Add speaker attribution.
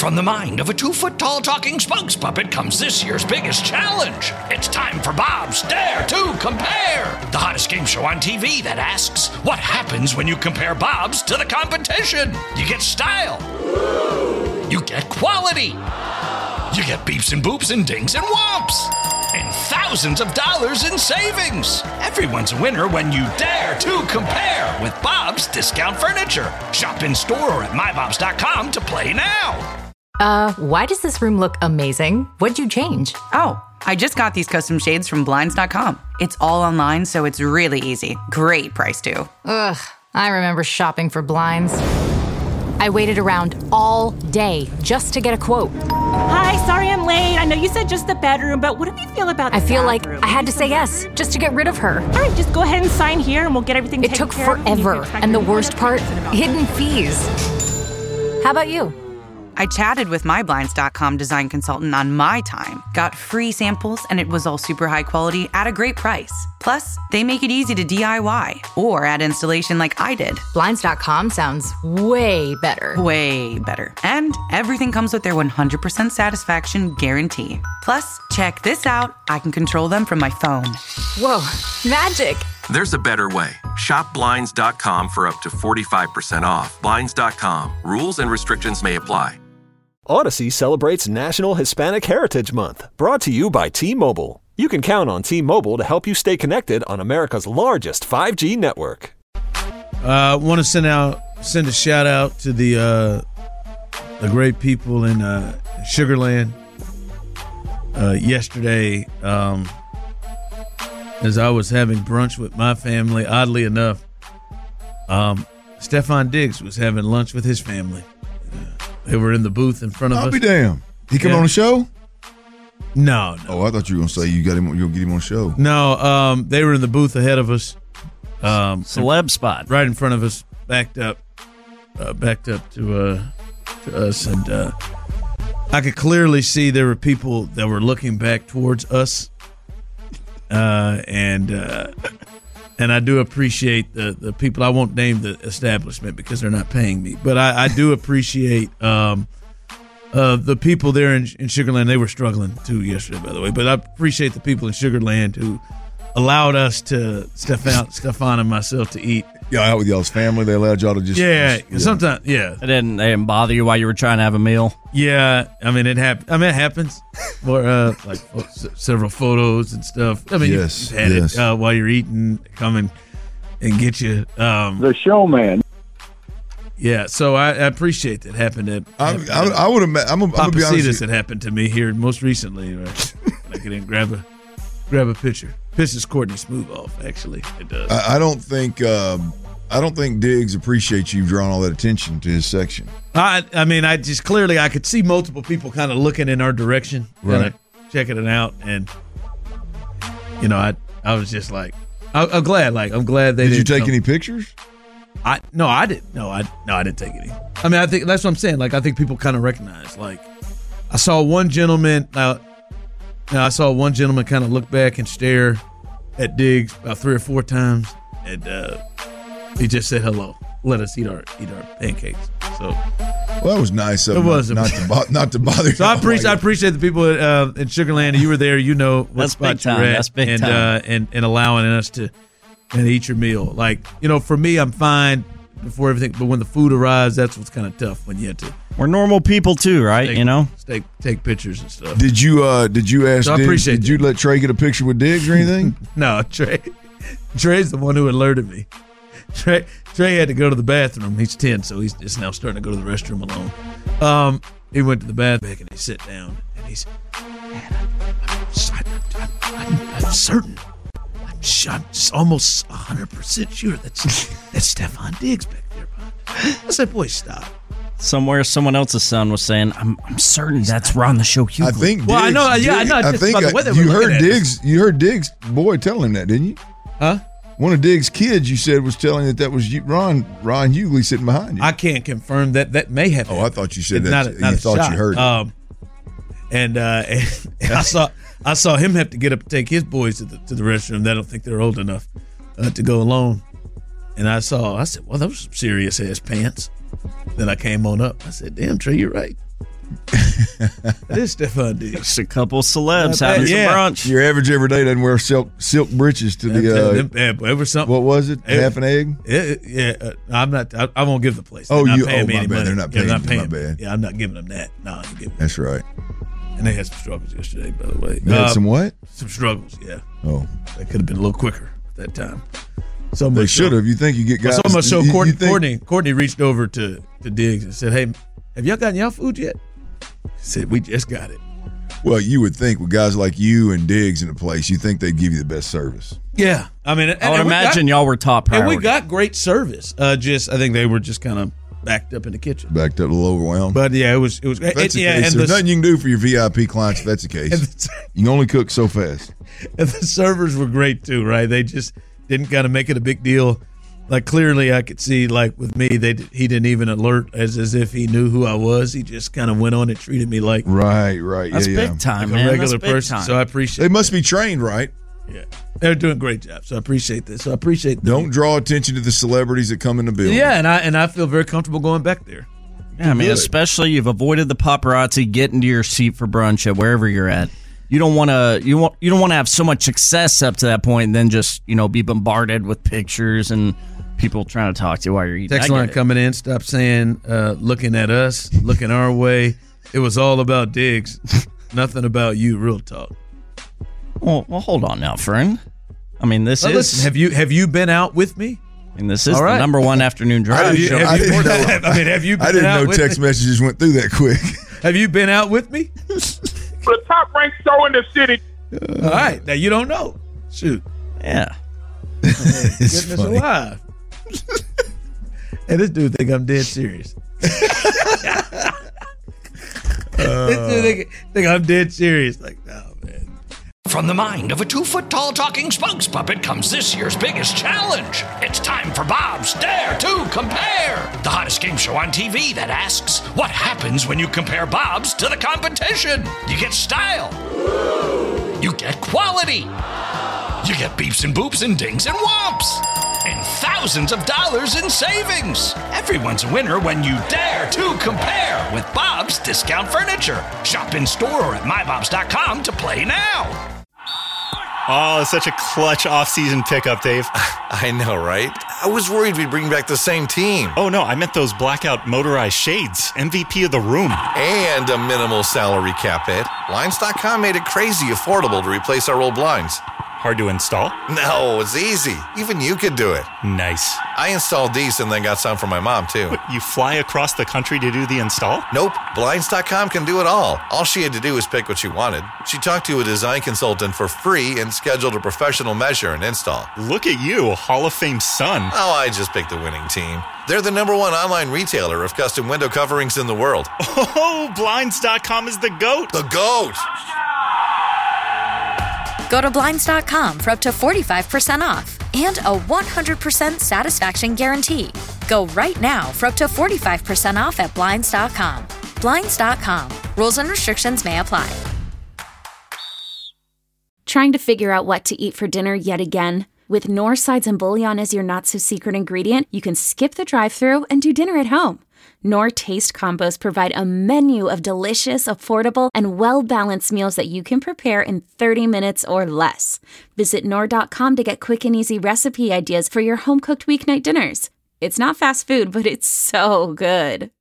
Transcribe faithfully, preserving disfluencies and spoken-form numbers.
Speaker 1: From the mind of a two-foot-tall talking spokes puppet comes this year's biggest challenge. It's time for Bob's Dare to Compare, the hottest game show on T V that asks, what happens when you compare Bob's to the competition? You get style. You get quality. You get beeps and boops and dings and whomps. And thousands of dollars in savings. Everyone's a winner when you dare to compare with Bob's Discount Furniture. Shop in store or at my bobs dot com to play now.
Speaker 2: Uh, why does this room look amazing? What'd you change?
Speaker 3: Oh, I just got these custom shades from blinds dot com. It's all online, so it's really easy. Great price, too.
Speaker 2: Ugh, I remember shopping for blinds. I waited around all day just to get a quote.
Speaker 4: Hi, sorry I'm late. I know you said just the bedroom, but what do you feel about the
Speaker 2: I feel
Speaker 4: bathroom?
Speaker 2: like I had to say yes, just to get rid of her.
Speaker 4: All right, just go ahead and sign here and we'll get everything
Speaker 2: It
Speaker 4: taken
Speaker 2: took
Speaker 4: care of.
Speaker 2: forever, and the worst part, hidden fees. How about you?
Speaker 3: I chatted with my blinds dot com design consultant on my time, got free samples, and it was all super high quality at a great price. Plus, they make it easy to D I Y or add installation like I did.
Speaker 2: blinds dot com sounds way better.
Speaker 3: Way better. And everything comes with their one hundred percent satisfaction guarantee. Plus, check this out. I can control them from my phone.
Speaker 2: Whoa, magic.
Speaker 5: There's a better way. Shop blinds dot com for up to forty-five percent off. blinds dot com. Rules and restrictions may apply.
Speaker 6: Odyssey celebrates National Hispanic Heritage Month, brought to you by T-Mobile. You can count on T-Mobile to help you stay connected on America's largest five G network.
Speaker 7: I uh, want to send out send a shout out to the uh, the great people in uh, Sugarland. Uh, yesterday, um, as I was having brunch with my family, oddly enough, um, Stefan Diggs was having lunch with his family. They were in the booth in front of
Speaker 8: I'll
Speaker 7: us.
Speaker 8: I'll be damned. He come
Speaker 7: yeah.
Speaker 8: on the show?
Speaker 7: No, no.
Speaker 8: Oh, I thought you were going to say you got him. You'll get him on the show.
Speaker 7: No, um, they were in the booth ahead of us. Um,
Speaker 9: Celeb spot.
Speaker 7: Right in front of us, backed up, uh, backed up to, uh, to us. And uh, I could clearly see there were people that were looking back towards us. Uh, and uh, and I do appreciate the, the people. I won't name the establishment because they're not paying me. But I, I do appreciate um, uh, the people there in, in Sugarland. They were struggling too yesterday, by the way. But I appreciate the people in Sugarland who allowed us to, Stefan, Stefan and myself, to eat.
Speaker 8: Y'all out with y'all's family? They allowed y'all to just...
Speaker 7: Yeah,
Speaker 8: just, yeah.
Speaker 7: sometimes, yeah.
Speaker 9: They didn't, they didn't bother you while you were trying to have a meal?
Speaker 7: Yeah, I mean, it happens. I mean, it happens. Or, uh, like, s- several photos and stuff. I mean,
Speaker 8: yes,
Speaker 7: you've had
Speaker 8: yes.
Speaker 7: it uh, while you're eating, come and, and get you. Um,
Speaker 10: the showman.
Speaker 7: Yeah, so I, I appreciate that happened at.
Speaker 8: I,
Speaker 7: happened
Speaker 8: I,
Speaker 7: at
Speaker 8: I would have met... I'm going to be honest.
Speaker 7: That happened to me here most recently. Right? I can grab a, grab a picture. Pisses Courtney Smooth off, actually. It does.
Speaker 8: I, I don't think... Um, I don't think Diggs appreciates you drawing all that attention to his section.
Speaker 7: I I mean, I just clearly I could see multiple people kind of looking in our direction, kind
Speaker 8: Right.
Speaker 7: of checking it out, and you know, I I was just like, I, I'm glad, like I'm glad they
Speaker 8: Did you
Speaker 7: didn't
Speaker 8: take
Speaker 7: come.
Speaker 8: any pictures?
Speaker 7: I no, I didn't. No, I no, I didn't take any. I mean, I think that's what I'm saying. Like, I think people kind of recognize. Like, I saw one gentleman. Now, now I saw one gentleman kind of look back and stare at Diggs about three or four times, and. uh He just said hello. Let us eat our eat our pancakes. So,
Speaker 8: well, that was nice of
Speaker 7: it
Speaker 8: him
Speaker 7: was
Speaker 8: not, not to bo- not to bother.
Speaker 7: So I appreciate I appreciate the people uh, in Sugarland. You were there. You know what
Speaker 9: That's
Speaker 7: spot
Speaker 9: big time.
Speaker 7: you're at,
Speaker 9: That's big
Speaker 7: and
Speaker 9: time.
Speaker 7: uh, and and allowing us to and eat your meal. Like, you know, for me, I'm fine before everything, but when the food arrives, that's what's kind of tough when you have to.
Speaker 9: We're normal people too, right?
Speaker 7: Take,
Speaker 9: you know,
Speaker 7: take take pictures and stuff.
Speaker 8: Did you uh did you ask
Speaker 7: So I
Speaker 8: Diggs,
Speaker 7: appreciate
Speaker 8: did you let Trey get a picture with Diggs or anything?
Speaker 7: No, Trey. Trey's the one who alerted me. Trey Trey had to go to the bathroom. He's ten, so he's just now starting to go to the restroom alone. Um, he went to the bathroom and he sat down and he's, man, I'm, I'm, I'm, I'm certain, I'm, sure, I'm just almost one hundred percent sure that's that's Stefan Diggs back there. I said, boy, stop.
Speaker 9: somewhere someone else's son was saying, I'm, I'm certain that's Ron the Show Hughley.
Speaker 8: I think. Diggs,
Speaker 7: Well, I know, yeah, I know.
Speaker 8: I
Speaker 7: Just
Speaker 8: think
Speaker 7: by the
Speaker 8: uh,
Speaker 7: way they
Speaker 8: you
Speaker 7: were looking
Speaker 8: heard
Speaker 7: at
Speaker 8: Diggs. You heard Diggs' boy tell him that, didn't you?
Speaker 7: Huh?
Speaker 8: One of Diggs' kids, you said, was telling that that was you, Ron Ron Hughley sitting behind you.
Speaker 7: I can't confirm that. That may have.
Speaker 8: Oh, I thought you said
Speaker 7: It's
Speaker 8: that.
Speaker 7: not a-
Speaker 8: you
Speaker 7: not a
Speaker 8: thought
Speaker 7: shot.
Speaker 8: you heard it.
Speaker 7: Um, and, uh, and I saw I saw him have to get up and take his boys to the to the restroom. They don't think they're old enough uh, to go alone. And I saw. I said, "Well, those some serious ass pants." Then I came on up. I said, "Damn, Trey, you're right." It is Stefon Diggs.
Speaker 9: Just a couple celebs
Speaker 7: Uh,
Speaker 9: having
Speaker 7: yeah.
Speaker 9: some brunch.
Speaker 8: Your average everyday doesn't wear silk silk breeches to
Speaker 7: I'm
Speaker 8: the.
Speaker 7: telling
Speaker 8: Uh,
Speaker 7: them, man, it was something.
Speaker 8: what was it?
Speaker 7: It-
Speaker 8: Half an egg.
Speaker 7: It, yeah, uh, I'm not. I, I won't give the place.
Speaker 8: Oh,
Speaker 7: They're not
Speaker 8: you-
Speaker 7: paying
Speaker 8: oh,
Speaker 7: me
Speaker 8: my
Speaker 7: any
Speaker 8: bad.
Speaker 7: money.
Speaker 8: They're not
Speaker 7: Yeah,
Speaker 8: paying
Speaker 7: not
Speaker 8: you.
Speaker 7: paying
Speaker 8: My
Speaker 7: me.
Speaker 8: bad.
Speaker 7: Yeah, I'm not giving them that. No, I ain't giving them.
Speaker 8: That's right.
Speaker 7: And they had some struggles yesterday, by the way.
Speaker 8: They had
Speaker 7: Uh,
Speaker 8: some what?
Speaker 7: Some struggles. Yeah,
Speaker 8: Oh,
Speaker 7: they could have been a little quicker at that time. So
Speaker 8: they
Speaker 7: much
Speaker 8: should have. You think you get
Speaker 7: So,
Speaker 8: guys?
Speaker 7: so much so,
Speaker 8: you- you
Speaker 7: Courtney,
Speaker 8: think-
Speaker 7: Courtney, Courtney reached over to to Diggs and said, "Hey, have y'all gotten y'all food yet?" He said, "We just got it."
Speaker 8: Well, you would think with guys like you and Diggs in the place, you think they'd give you the best service.
Speaker 7: Yeah, I mean, and,
Speaker 9: I would
Speaker 7: and we
Speaker 9: imagine
Speaker 7: got,
Speaker 9: y'all were top priority.
Speaker 7: and we got great service. Uh, just I think they were just kind of backed up in the kitchen.
Speaker 8: Backed up a little overwhelmed.
Speaker 7: But yeah, it was it was
Speaker 8: If that's
Speaker 7: it,
Speaker 8: the
Speaker 7: yeah,
Speaker 8: case,
Speaker 7: and
Speaker 8: there's
Speaker 7: the,
Speaker 8: nothing you can do for your V I P clients if that's the case.
Speaker 7: and the,
Speaker 8: You can only cook so fast.
Speaker 7: and the servers were great too, right? They just didn't kind of make it a big deal. Like clearly, I could see like with me, they he didn't even alert as as if he knew who I was. He just kind of went on and treated me like
Speaker 8: Right, right.
Speaker 9: That's
Speaker 8: yeah,
Speaker 9: big
Speaker 8: yeah.
Speaker 9: time,
Speaker 7: a
Speaker 9: man.
Speaker 7: regular
Speaker 9: That's big
Speaker 7: person.
Speaker 9: time.
Speaker 7: So I appreciate.
Speaker 8: They must be trained right.
Speaker 7: Yeah, they're doing a great job. So I appreciate this. So I appreciate. them.
Speaker 8: Don't draw attention to the celebrities that come in the building.
Speaker 7: Yeah, and I and I feel very comfortable going back there.
Speaker 9: Yeah, I mean,
Speaker 8: Good.
Speaker 9: especially you've avoided the paparazzi getting to your seat for brunch at wherever you're at. You don't want to you want you don't want to have so much success up to that point and then just, you know, be bombarded with pictures and people trying to talk to you while you're eating.
Speaker 7: Text
Speaker 9: I
Speaker 7: line
Speaker 9: get it.
Speaker 7: coming in. Stop saying uh, looking at us, looking our way. It was all about Diggs. Nothing about you. Real talk.
Speaker 9: Well, well, hold on now, friend. I mean, this
Speaker 7: Now,
Speaker 9: is
Speaker 7: listen, have you have you been out with me?
Speaker 9: I mean, this is
Speaker 7: all right.
Speaker 9: the number one afternoon drive
Speaker 8: I didn't
Speaker 9: show.
Speaker 8: know-
Speaker 7: Have
Speaker 8: I
Speaker 7: you,
Speaker 8: didn't know-
Speaker 7: I mean, have you been
Speaker 8: I didn't
Speaker 7: out
Speaker 8: know
Speaker 7: with
Speaker 8: text
Speaker 7: me?
Speaker 8: messages went through that quick.
Speaker 7: Have you been out with me?
Speaker 10: The top ranked show in the city.
Speaker 7: All right, now you don't know. Shoot,
Speaker 9: Yeah.
Speaker 8: It's
Speaker 7: goodness
Speaker 8: funny.
Speaker 7: alive. And this dude think I'm dead serious. This dude think, think I'm dead serious. Like, no, man.
Speaker 1: From the mind of a two-foot-tall talking spokes puppet comes this year's biggest challenge. It's time for Bob's Dare to Compare, the hottest game show on T V that asks, what happens when you compare Bob's to the competition? You get style. You get quality. You get beeps and boops and dings and whomps. And thousands of dollars in savings. Everyone's a winner when you dare to compare with Bob's Discount Furniture. Shop in store or at my bobs dot com to play now.
Speaker 11: Oh, such a clutch off-season pickup, Dave.
Speaker 12: I know, right? I was worried we'd bring back the same team.
Speaker 11: Oh, no, I meant those blackout motorized shades. M V P of the room.
Speaker 12: And a minimal salary cap hit. Blinds dot com made it crazy affordable to replace our old blinds.
Speaker 11: Hard to install?
Speaker 12: No, it's easy. Even you could do it.
Speaker 11: Nice.
Speaker 12: I installed these and then got some for my mom, too.
Speaker 11: But you fly across the country to do the install?
Speaker 12: Nope. Blinds dot com can do it all. All she had to do was pick what she wanted. She talked to a design consultant for free and scheduled a professional measure and install.
Speaker 11: Look at you, Hall of Fame son.
Speaker 12: Oh, I just picked the winning team. They're the number one online retailer of custom window coverings in the world.
Speaker 11: Oh, Blinds dot com is the GOAT.
Speaker 12: The GOAT!
Speaker 13: Go to Blinds dot com for up to forty-five percent off and a one hundred percent satisfaction guarantee. Go right now for up to forty-five percent off at Blinds dot com. Blinds dot com. Rules and restrictions may apply.
Speaker 14: Trying to figure out what to eat for dinner yet again? With Knorr sides and bouillon as your not-so-secret ingredient, you can skip the drive-thru and do dinner at home. Knorr Taste Combos provide a menu of delicious, affordable, and well-balanced meals that you can prepare in thirty minutes or less. Visit Knorr dot com to get quick and easy recipe ideas for your home-cooked weeknight dinners. It's not fast food, but it's so good.